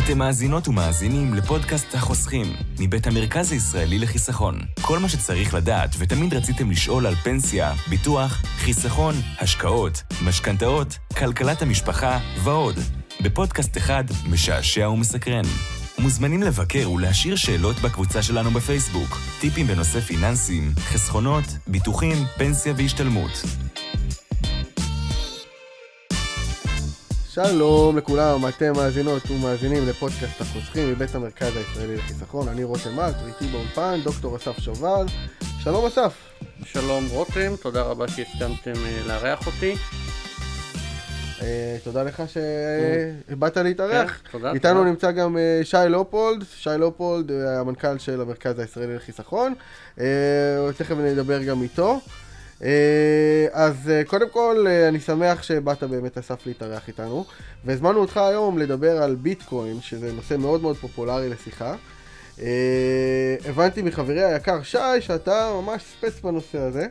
אתם מאזינות ומאזינים לפודקאסט החוסכים, מבית המרכז הישראלי לחיסכון. כל מה שצריך לדעת ותמיד רציתם לשאול על פנסיה, ביטוח, חיסכון, השקעות, משכנתאות, כלכלת המשפחה ועוד. בפודקאסט אחד משעשע ומסקרן. מוזמנים לבקר ולהשאיר שאלות בקבוצה שלנו בפייסבוק. טיפים בנושא פיננסים, חסכונות, ביטוחים, פנסיה והשתלמות. שלום לכולם, אתם מאזינות ומאזינים לפודקאסט החוסכים מבית המרכז הישראלי לחיסכון. אני רותם מלט, ואיתי באולפן דוקטור אסף שובל. שלום אסף. שלום רותם, תודה רבה שהסכמתם לארח אותי. תודה לך שבאת להתארח. תודה. איתנו נמצא גם שי לופולד. שי לופולד, המנכ"ל של המרכז הישראלי לחיסכון. תכף נדבר גם איתו. אז קודם כל אני שמח שבאת באמת אסף להתארח איתנו, והזמנו אותך היום לדבר על ביטקוין, שזה נושא מאוד מאוד פופולרי לשיחה. הבנתי מחברי היקר שי שאתה ממש ספץ בנושא הזה,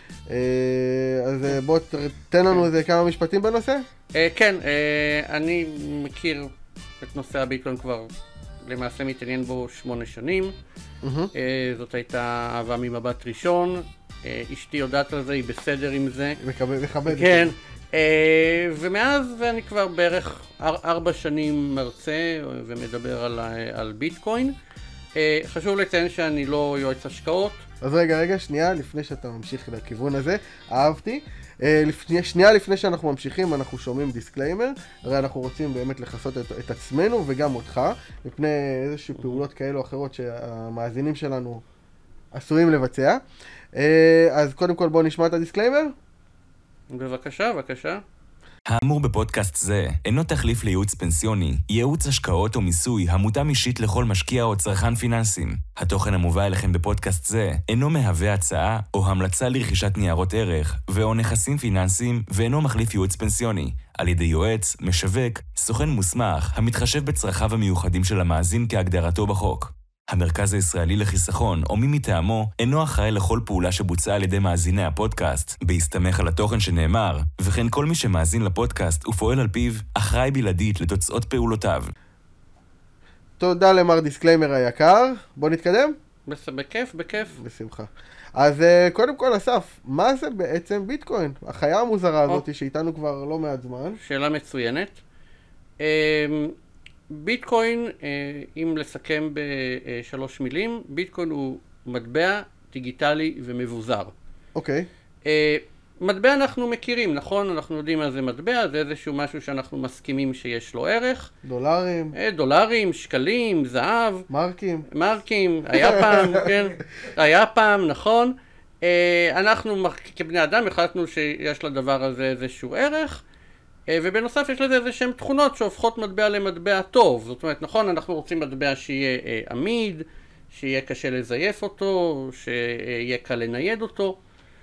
אז בוא תן לנו איזה כמה משפטים בנושא. כן, אני מכיר את נושא הביטקוין כבר, למעשה מתעניין בו 8 שנים. זאת הייתה אהבה ממבט ראשון. אשתי יודעת על זה, היא בסדר עם זה. מכבד. כן. ומאז אני כבר בערך 4 שנים מרצה ומדבר על ביטקוין. חשוב לציין שאני לא יועץ השקעות. אז רגע, שנייה, לפני שאתה ממשיך לכיוון הזה, אהבתי. שנייה לפני שאנחנו ממשיכים, אנחנו שומעים דיסקליימר. הרי אנחנו רוצים באמת לחסות את עצמנו וגם אותך, מפני איזושהי פעולות כאלו או אחרות שהמאזינים שלנו עשויים לבצע. אז קודם כל בואו נשמע את הדיסקליימר. בבקשה. האמור בפודקאסט זה אינו תחליף לייעוץ פנסיוני, ייעוץ השקעות או מיסוי המותאם אישית לכל משקיע או צרכן פיננסים. התוכן המובא אליכם בפודקאסט זה אינו מהווה הצעה או המלצה לרכישת ניירות ערך ואו נכסים פיננסיים ואינו מחליף ייעוץ פנסיוני על ידי יועץ, משווק, סוכן מוסמך המתחשב בצרכיו המיוחדים של המאזין כהגדרתו בחוק. המרכז הישראלי לחיסכון, או מי מטעמו, אינו אחראי לכל פעולה שבוצעה על ידי מאזיני הפודקאסט, בהסתמך על התוכן שנאמר, וכן כל מי שמאזין לפודקאסט ופועל על פיו, אחראי בלעדית לתוצאות פעולותיו. תודה למר דיסקליימר היקר. בוא נתקדם? בכיף. בשמחה. אז קודם כל אסף, מה זה בעצם ביטקוין? החיה המוזרה הזאת שאיתנו כבר לא מעט זמן. שאלה מצוינת. ביטקוין, אם לסכם ב3 מילים, ביטקוין הוא מטבע דיגיטלי ומבוזר. אוקיי. מטבע אנחנו מכירים, נכון? אנחנו יודעים מה זה מטבע, זה איזשהו משהו שאנחנו מסכימים שיש לו ערך. דולרים, שקלים, זהב. מרקים, היה פעם, כן. היה פעם, נכון. אנחנו כבני אדם החלטנו שיש לדבר הזה איזשהו ערך. ובנוסף יש לזה איזה שהן תכונות שהופכות מטבע למטבע טוב. זאת אומרת, נכון, אנחנו רוצים מטבע שיהיה עמיד, שיהיה קשה לזייף אותו, שיהיה קל לנייד אותו.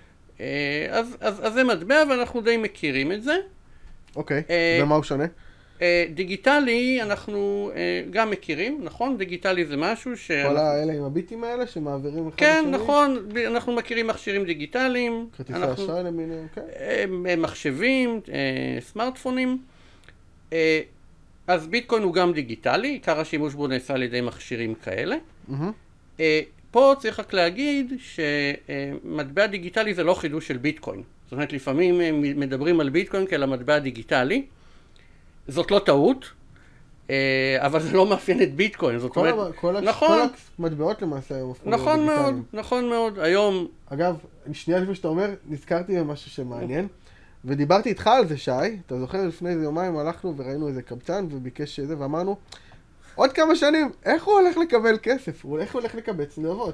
אז זה מטבע ואנחנו די מכירים את זה. אוקיי, ומה הוא שונה? דיגיטלי אנחנו גם מכירים, נכון? דיגיטלי זה משהו כל האלה עם הביטים האלה שמעבירים אחד כן, לשני? נכון, אנחנו מכירים מכשירים דיגיטליים. כרטיסי אשראי למיניהם, כן. מחשבים, סמארטפונים. אז ביטקוין הוא גם דיגיטלי, עיקר השימוש בו נעשה על ידי מכשירים כאלה. פה צריך רק להגיד שמטבע דיגיטלי זה לא חידוש של ביטקוין. זאת אומרת, לפעמים מדברים על ביטקוין כאל המטבע דיגיטלי. זאת לא טעות, אבל זה לא מאפיין את ביטקוין. זאת אומרת, כל המטבעות למעשה היום הפכו דיגיטליים. נכון מאוד. היום... אגב, שנייה לפני שאתה אומר, נזכרתי במשהו שמעניין, ודיברתי איתך על זה, שי. אתה זוכר, לפני איזה יומיים הלכנו וראינו איזה קבצן וביקש זה, ואמרנו, עוד כמה שנים, איך הוא הולך לקבל כסף? איך הוא הולך לקבץ נדבות?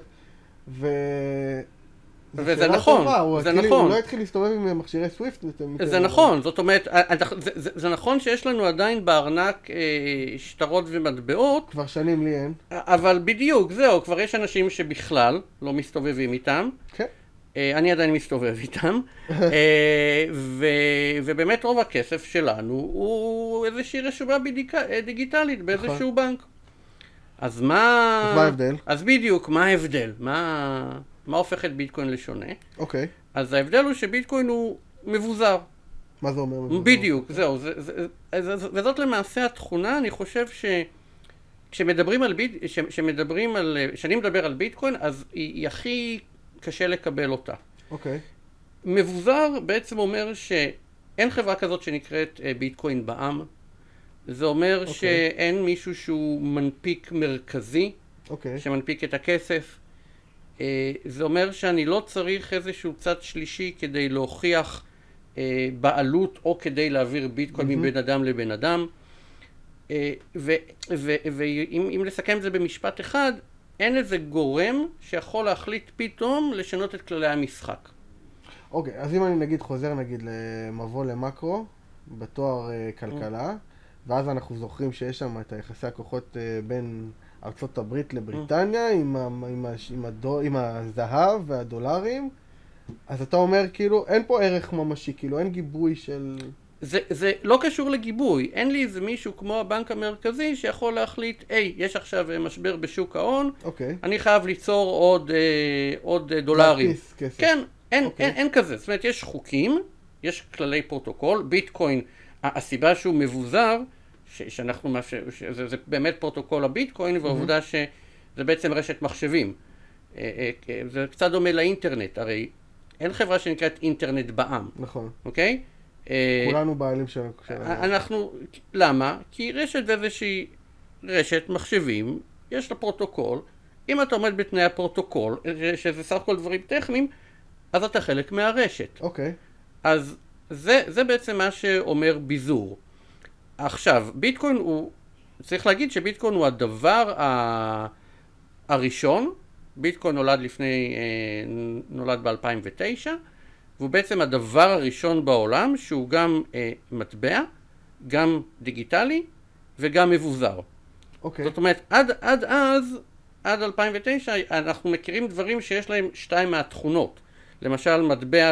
וזה נכון, זה נכון. הוא לא התחיל להסתובב עם מכשירי סוויפט. זה נכון, זאת אומרת, זה נכון שיש לנו עדיין בארנק שטרות ומטבעות. כבר שנים לי אין. אבל בדיוק, זהו, כבר יש אנשים שבכלל לא מסתובבים איתם. כן. אני עדיין מסתובב איתם. ובאמת רוב הכסף שלנו הוא איזושהי רשומה דיגיטלית באיזשהו בנק. אז מה ההבדל? אז בדיוק, מה ההבדל? מה הופך את ביטקוין לשונה? אוקיי. אז ההבדל הוא שביטקוין הוא מבוזר. מה זה אומר מבוזר? בדיוק, זהו. וזאת למעשה התכונה, אני חושב כשאני מדבר על ביטקוין, אז היא הכי קשה לקבל אותה. אוקיי. מבוזר בעצם אומר שאין חברה כזאת שנקראת ביטקוין בע"מ. זה אומר שאין מישהו שהוא מנפיק מרכזי, שמנפיק את הכסף. זה אומר שאני לא צריך איזשהו צד שלישי כדי להוכיח בעלות או כדי להעביר ביטקוין מבן אדם לבן אדם. ואם לסכם את זה במשפט אחד, אין איזה גורם שיכול להחליט פתאום לשנות את כללי המשחק. אוקיי, אז אם אני נגיד חוזר למבוא למקרו, בתואר כלכלה, ואז אנחנו זוכרים שיש שם את היחסי הכוחות בין ארצות הברית לבריטניה, עם הזהב והדולרים, אז אתה אומר כאילו, אין פה ערך ממשי, כאילו אין גיבוי של... זה לא קשור לגיבוי, אין לי איזה מישהו כמו הבנק המרכזי שיכול להחליט, יש עכשיו משבר בשוק ההון, אני חייב ליצור עוד דולרים. כן, אין כזה, זאת אומרת יש חוקים, יש כללי פרוטוקול, ביטקוין, הסיבה שהוא מבוזר, שאנחנו מאפשר, זה באמת פרוטוקול הביטקוין, והעובדה שזה בעצם רשת מחשבים. זה קצת דומה לאינטרנט, הרי אין חברה שנקראת אינטרנט בע"מ. נכון. אוקיי? כולנו בעלים שלנו. למה? כי רשת זה איזושהי רשת מחשבים, יש לה פרוטוקול, אם אתה עומד בתנאי הפרוטוקול, שזה סך הכל דברים טכניים, אז אתה חלק מהרשת. אוקיי. אז זה בעצם מה שאומר ביזור. עכשיו, ביטקוין הוא, צריך להגיד שביטקוין הוא הדבר הראשון, ביטקוין נולד ב-2009, והוא בעצם הדבר הראשון בעולם שהוא גם מטבע, גם דיגיטלי וגם מבוזר. אוקיי. זאת אומרת, עד 2009 אנחנו מכירים דברים שיש להם שתיים מהתכונות. למשל מטבע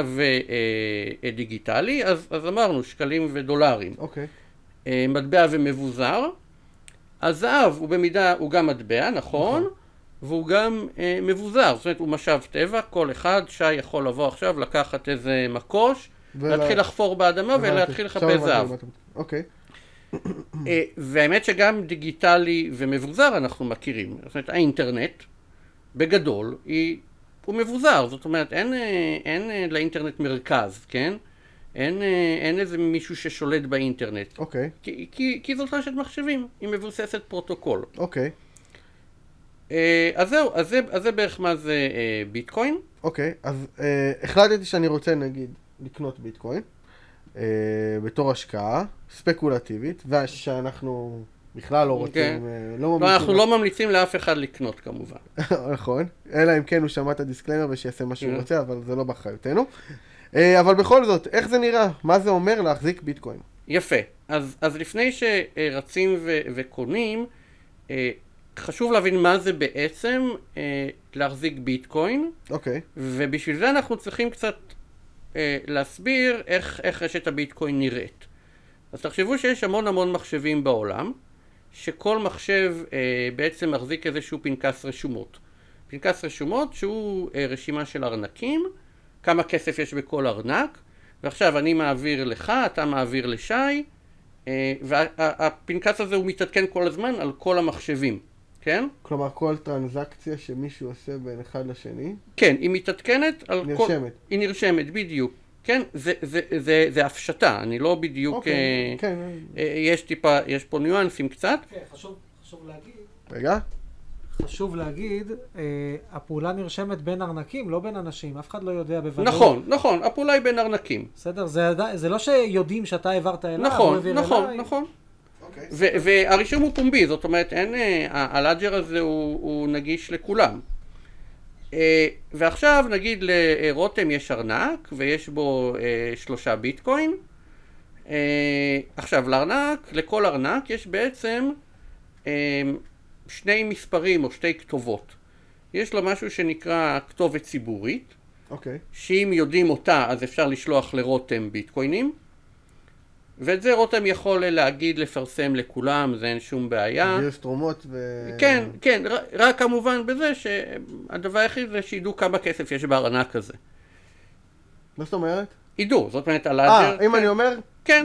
ודיגיטלי, אז אמרנו שקלים ודולרים. אוקיי. מטבע ומבוזר. הזהב הוא גם מטבע, נכון? והוא גם מבוזר, זאת אומרת הוא משאב טבע, כל אחד שי יכול לבוא עכשיו לקחת איזה מקוש, להתחיל לחפור באדמה ולהתחיל לחפש זהב. אוקיי. והאמת שגם דיגיטלי ומבוזר אנחנו מכירים, זאת אומרת האינטרנט בגדול הוא מבוזר, זאת אומרת אין לאינטרנט מרכז, כן? אין איזה מישהו ששולט באינטרנט. אוקיי. כי זאת רשת מחשבים, היא מבוססת פרוטוקול. אוקיי. אז זהו, אז זה בערך מה זה ביטקוין. אוקיי, אז החלטתי שאני רוצה נגיד לקנות ביטקוין בתור השקעה ספקולטיבית, ושאנחנו בכלל לא רוצים, אנחנו לא ממליצים לאף אחד לקנות כמובן. נכון, אלא אם כן הוא שמע את הדיסקליימר ושיעשה מה שהוא רוצה, אבל זה לא באחריותנו. אבל בכל זאת, איך זה נראה? מה זה אומר להחזיק ביטקוין? יפה, אז לפני שרצים וקונים, חשוב להבין מה זה בעצם להחזיק ביטקוין. אוקיי. ובשביל זה אנחנו צריכים קצת להסביר איך רשת הביטקוין נראית. אז תחשבו שיש המון מחשבים בעולם, שכל מחשב בעצם מחזיק איזשהו פנקס רשומות. פנקס רשומות שהוא רשימה של ארנקים, כמה כסף יש בכל ארנק, ועכשיו אני מעביר לך, אתה מעביר לשי, והפנקס הזה הוא מתעדכן כל הזמן על כל המחשבים. כן? כלומר, כל טרנזקציה שמישהו עושה בין אחד לשני? כן, היא מתעדכנת על נרשמת. כל... היא נרשמת, בדיוק. כן, זה הפשטה, אני לא בדיוק... אוקיי, כן. יש פה ניואנסים קצת. כן, חשוב להגיד... רגע? חשוב להגיד, הפעולה נרשמת בין ארנקים, לא בין אנשים, אף אחד לא יודע בוודאות. נכון, הפעולה היא בין ארנקים. בסדר, זה לא שיודעים שאתה העברת אליו, הוא העביר אליי. נכון. והרישום הוא פומבי, זאת אומרת, הלאג'ר הזה הוא נגיש לכולם. ועכשיו נגיד לרותם יש ארנק ויש בו 3 ביטקוין. עכשיו לכל ארנק יש בעצם 2 מספרים או 2 כתובות. יש לו משהו שנקרא כתובת ציבורית, שאם יודעים אותה אז אפשר לשלוח לרותם ביטקוינים. ואת זה רותם יכול להגיד, לפרסם לכולם, זה אין שום בעיה. גיוס תרומות כן, רק כמובן בזה שהדבר היחיד זה שידעו כמה כסף יש בארנק הזה. מה זאת אומרת? ידעו, זאת אומרת הלאג'ר... אם אני אומר? כן.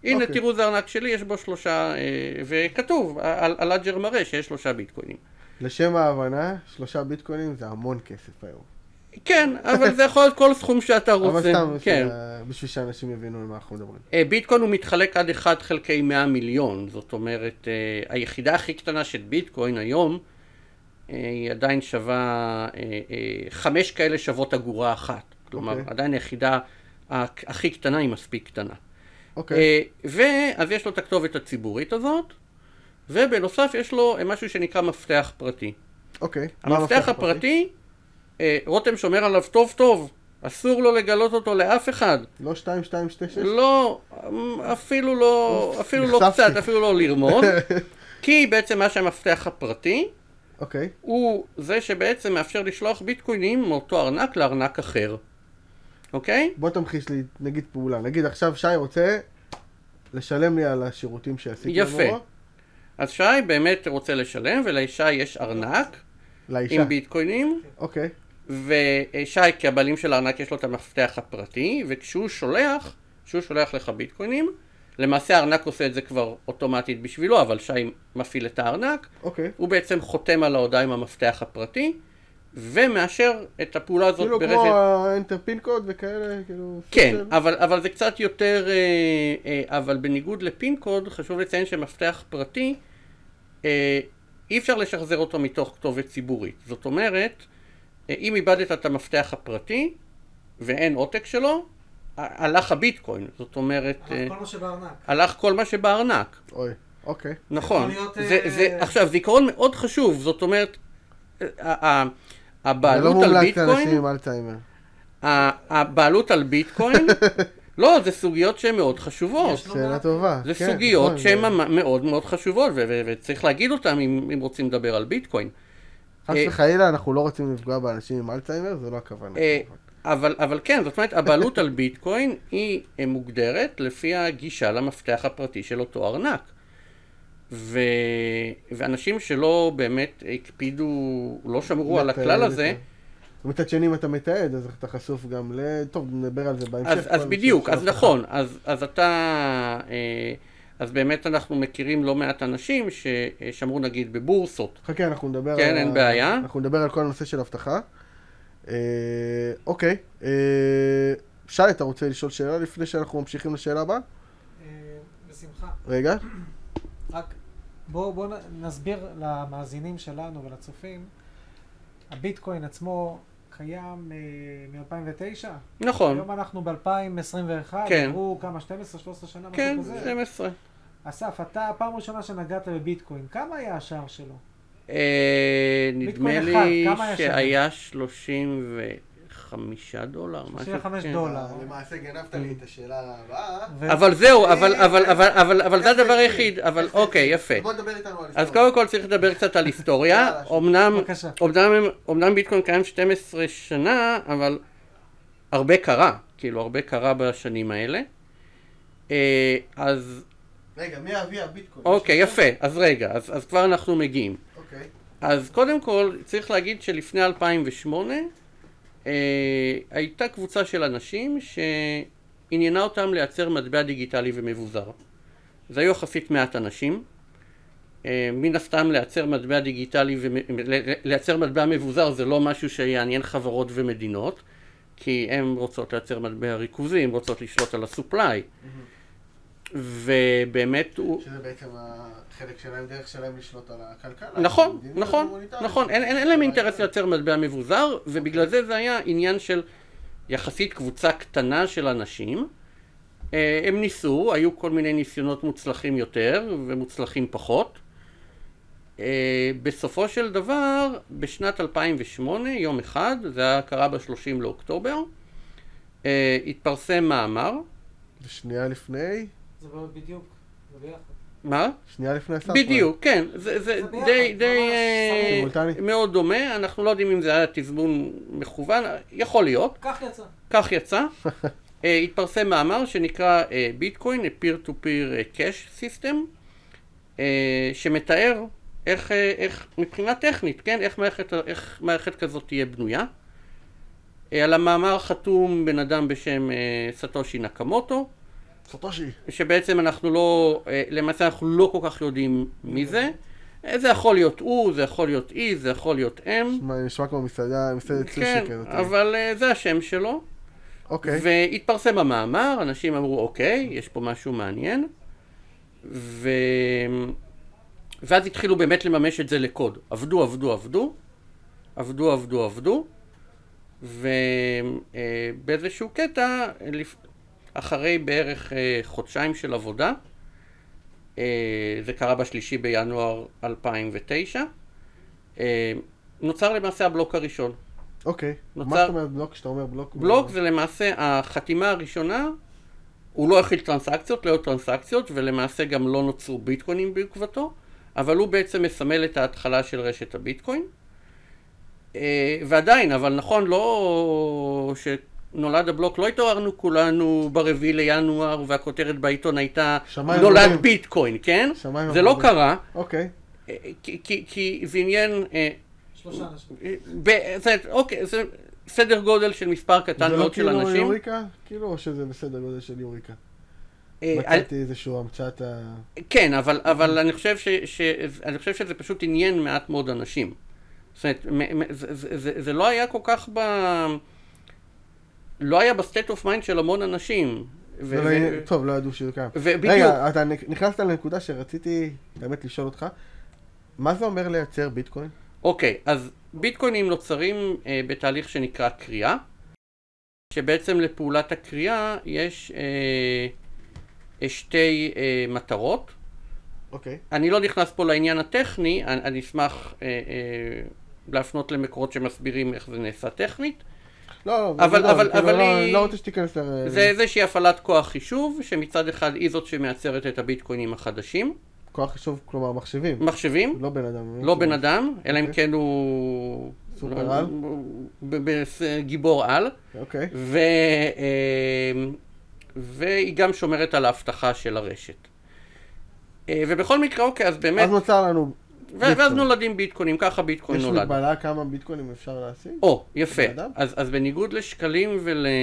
הנה תראו זה ארנק שלי, יש בו 3, וכתוב, הלאג'ר מראה שיש 3 ביטקוינים. לשם ההבנה, 3 ביטקוינים זה המון כסף היום. כן, אבל זה יכול להיות כל סכום שאתה רוצה. אבל סתם, כן. בשביל שאנשים יבינו על מה אנחנו מדברים. ביטקוין הוא מתחלק עד 1 חלקי 100 מיליון, זאת אומרת, היחידה הכי קטנה של ביטקוין היום, היא עדיין שווה, 5 כאלה שוות אגורה אחת. כלומר, עדיין היחידה הכי קטנה היא מספיק קטנה. ואז יש לו את הכתובת הציבורית הזאת, ובנוסף יש לו משהו שנקרא מפתח פרטי. המפתח הפרטי, רותם שומר עליו טוב טוב, אסור לו לגלות אותו לאף אחד. לא 2226? לא, אפילו לא קצת, אפילו לא לרמוז. כי בעצם מה שהמפתח הפרטי, הוא זה שבעצם מאפשר לשלוח ביטקוינים מאותו ארנק לארנק אחר. אוקיי? בוא תמחיש לי, נגיד פעולה. נגיד עכשיו שי רוצה לשלם לי על השירותים שעשיתי. יפה. אז שי באמת רוצה לשלם, ולשי יש ארנק עם ביטקוינים. אוקיי. ושי, כי הבעלים של הארנק יש לו את המפתח הפרטי, וכשהוא שולח לך ביטקוינים, למעשה הארנק עושה את זה כבר אוטומטית בשבילו, אבל שי מפעיל את הארנק. הוא בעצם חותם על ההודעה עם המפתח הפרטי, ומאשר את הפעולה הזאת ברשת. כאילו כמו האנטרפין קוד וכאלה, כאילו... כן, אבל זה קצת יותר, אבל בניגוד לפין קוד, חשוב לציין שמפתח פרטי, אי אפשר לשחזר אותו מתוך כתובת ציבורית. זאת אומרת, אם איבדת את המפתח הפרטי, ואין עותק שלו, הלך הביטקוין. זאת אומרת... הלך כל מה שבארנק. הלך כל מה שבארנק. אוי, אוקיי. נכון. עכשיו, זה עיקרון מאוד חשוב. זאת אומרת, הבעלות על ביטקוין, הבעלות על ביטקוין, לא, זה סוגיות שהן מאוד חשובות. שאלה טובה. זה סוגיות שהן מאוד מאוד חשובות, וצריך להגיד אותן אם רוצים לדבר על ביטקוין. חס וחלילה, אנחנו לא רוצים לפגוע באנשים עם אלצהיימר, זה לא הכוונה. אבל כן, זאת אומרת, הבעלות על ביטקוין היא מוגדרת לפי הגישה למפתח הפרטי של אותו ארנק. ואנשים שלא באמת הקפידו, לא שמרו על הכלל הזה. מצד שני, אם אתה מתעד, אז אתה חשוף גם טוב, נדבר על זה בהמשך. אז בדיוק, אז נכון, אז אתה... אז באמת אנחנו מכירים לא מעט אנשים ששמרו נגיד בבורסות. חכה, אנחנו נדבר כן, אין בעיה. אנחנו נדבר על כל הנושא של הבטחה. אוקיי. שי, אתה רוצה לשאול שאלה לפני שאנחנו ממשיכים לשאלה הבאה? בשמחה. רגע. רק בואו נסביר למאזינים שלנו ולצופים. הביטקוין עצמו קיים מ-2009. נכון. היום אנחנו ב-2021. כן. עברו כמה? 12-13 שנה? כן, 12. אסף, אתה פעם ראשונה שנגעת בביטקוין, כמה היה השער שלו? נדמה לי שהיה $35, $35. למעשה גנבת לי את השאלה הבאה. אבל זהו, אבל זה הדבר היחיד, אבל אוקיי, יפה. בוא נדבר איתנו על היסטוריה. אז קודם כל צריך לדבר קצת על היסטוריה. אמנם ביטקוין קיים 12 שנה, אבל הרבה קרה בשנים האלה. אז... רגע, מי אבי הביטקוין? אוקיי, יפה. אז רגע, אז כבר אנחנו מגיעים. אוקיי. אז קודם כל צריך להגיד שלפני 2008 הייתה קבוצה של אנשים שעניינה אותם לייצר מטבע דיגיטלי ומבוזר. זה היו יחסית מעט אנשים. מן הסתם לייצר מטבע דיגיטלי ולייצר מטבע מבוזר זה לא משהו שיעניין חברות ומדינות, כי הן רוצות לייצר מטבע ריכוזי, הן רוצות לשלוט על הסופליי. ובאמת הוא... שזה בעצם החלק שלהם, דרך שלהם לשלוט על הכלכלה. נכון. אין להם אינטרס לייצר מטבע מבוזר, ובגלל זה היה עניין של יחסית קבוצה קטנה של אנשים. הם ניסו, היו כל מיני ניסיונות מוצלחים יותר ומוצלחים פחות. בסופו של דבר, בשנת 2008, יום אחד, זה היה קרה ב-30 לאוקטובר, התפרסם מאמר. ושנייה לפני? זה בדיוק, זה ביחד. מה? שנייה לפני הסף. בדיוק, כן. זה די מאוד דומה. אנחנו לא יודעים אם זה היה תזמון מכוון. יכול להיות. כך יצא. התפרסם מאמר שנקרא ביטקוין, Peer-to-Peer Cash System, שמתאר איך מבחינה טכנית, כן? איך מערכת כזאת תהיה בנויה. על המאמר חתום בן אדם בשם סטושי נקמוטו. סוטושי. שבעצם אנחנו לא, למעשה אנחנו לא כל כך יודעים מי זה. זה יכול להיות הוא, זה יכול להיות אי, זה יכול להיות אם. נשמע כמו מסעדת סושי כן, כזאת. אבל זה השם שלו. אוקיי. והתפרסם המאמר, אנשים אמרו, אוקיי, יש פה משהו מעניין. ואז התחילו באמת לממש את זה לקוד. עבדו. ובאיזשהו קטע, אחרי בערך חודשיים של עבודה, זה קרה ב3 בינואר 2009, נוצר למעשה הבלוק הראשון. אוקיי. מה זאת אומרת בלוק? כשאתה אומר בלוק? בלוק זה למעשה החתימה הראשונה, הוא לא הכיל טרנסקציות, לא טרנסקציות, ולמעשה גם לא נוצרו ביטקוינים בעקבתו, אבל הוא בעצם מסמל את ההתחלה של רשת הביטקוין. ועדיין, אבל נכון, לא שנולד הבלוק, לא התעוררנו כולנו ב4 לינואר, והכותרת בעיתון הייתה נולד ביטקוין, כן? זה לא קרה. אוקיי. כי זה עניין... 3 אנשים. אוקיי, זה סדר גודל של מספר קטן מאוד של אנשים. זה לא כאילו יוריקה? כאילו, או שזה בסדר גודל של יוריקה? מצאתי איזשהו המצאת ה... כן, אבל אני חושב שזה פשוט עניין מעט מאוד אנשים. זאת אומרת, זה לא היה כל כך לא היה בסטייט אוף מיינד של המון אנשים. טוב, לא ידעו שזה קיים. רגע, אתה נכנסת לנקודה שרציתי באמת לשאול אותך. מה זה אומר לייצר ביטקוין? אוקיי, אז ביטקוינים נוצרים בתהליך שנקרא קריאה, שבעצם לפעולת הקריאה יש שתי מטרות. אוקיי. אני לא נכנס פה לעניין הטכני, אני אשמח להפנות למקורות שמסבירים איך זה נעשה טכנית. לא רוצה שתיכנס לזה. זה איזושהי הפעלת כוח חישוב, שמצד אחד היא זאת שמייצרת את הביטקוינים החדשים. כוח חישוב, כלומר מחשבים. מחשבים. לא בן אדם. לא בן אדם, אלא אם כן הוא... סופר על? גיבור על. אוקיי. והיא גם שומרת על ההבטחה של הרשת. ובכל מקרה, אוקיי, אז באמת... אז נוצר לנו ביטקוין. ואז נולדים ביטקוינים, ככה ביטקוין נולד. יש מגבלה כמה ביטקוינים אפשר להשיג? או, יפה. אז בניגוד לשקלים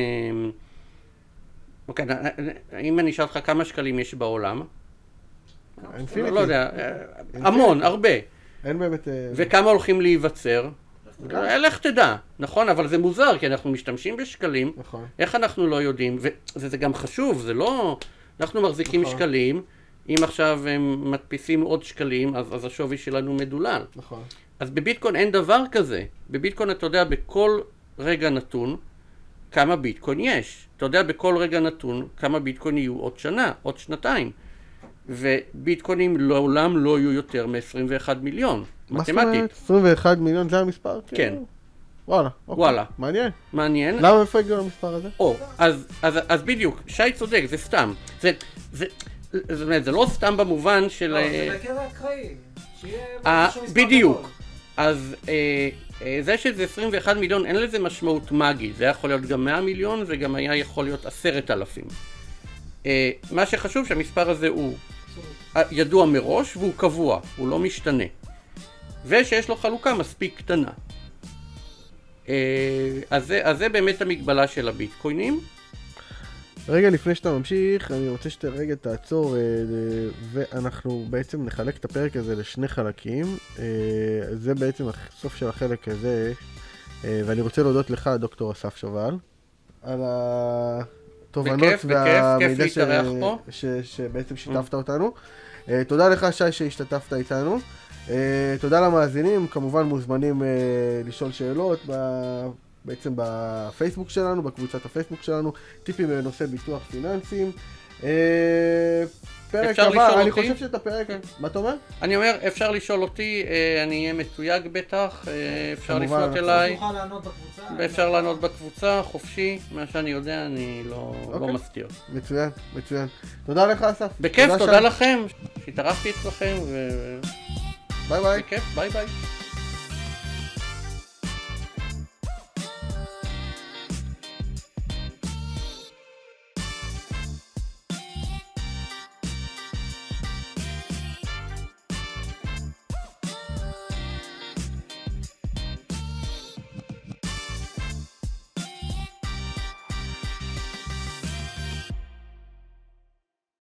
אוקיי, אם אני אשאל אותך כמה שקלים יש בעולם? אינפיניטי. לא יודע, המון, הרבה. אין באמת... וכמה הולכים להיווצר? לך תדע, נכון? אבל זה מוזר, כי אנחנו משתמשים בשקלים. נכון. איך אנחנו לא יודעים? וזה גם חשוב, זה לא... אנחנו מחזיקים שקלים, אם עכשיו הם מדפיסים עוד שקלים, אז השווי שלנו מדולל. נכון. אז בביטקוין אין דבר כזה. בביטקוין אתה יודע בכל רגע נתון כמה ביטקוין יש. אתה יודע בכל רגע נתון כמה ביטקוין יהיו עוד שנה, עוד שנתיים. וביטקוינים לעולם לא יהיו יותר מ-21 מיליון, מתמטית. 21 מיליון זה המספר? כן. וואלה. וואלה. מעניין. מעניין. למה איפה הגיעו למספר הזה? אז בדיוק, שי צודק, זה סתם. זה לא סתם במובן של... לא, זה בקרע אקראי. בדיוק. אז זה שזה 21 מיליון, אין לזה משמעות מגי. זה יכול להיות גם 100 מיליון, וגם היה יכול להיות 10,000. מה שחשוב שהמספר הזה הוא ידוע מראש והוא קבוע, הוא לא משתנה. ושיש לו חלוקה מספיק קטנה. אז זה באמת המגבלה של הביטקוינים. רגע לפני שאתה ממשיך, אני רוצה שרגע תעצור, ואנחנו בעצם נחלק את הפרק הזה לשני חלקים. זה בעצם הסוף של החלק הזה, ואני רוצה להודות לך, דוקטור אסף שובל, על התובנות והמידע שבעצם שיתפת אותנו. תודה לך שי שהשתתפת איתנו. תודה למאזינים, כמובן מוזמנים לשאול שאלות בעצם בפייסבוק שלנו, בקבוצת הפייסבוק שלנו, טיפים בנושא ביטוח פיננסים. פרק הבא, אני חושב שאת הפרק... מה אתה אומר? אני אומר, אפשר לשאול אותי, אני אהיה מתויג בטח, אפשר לפנות אליי. נוכל לענות בקבוצה. אפשר לענות בקבוצה, חופשי, מה שאני יודע, אני לא מסתיר. מצוין, מצוין. תודה לך אסף. בכיף, תודה לכם, שהתארחתי אצלכם, ביי ביי. בכיף, ביי ביי.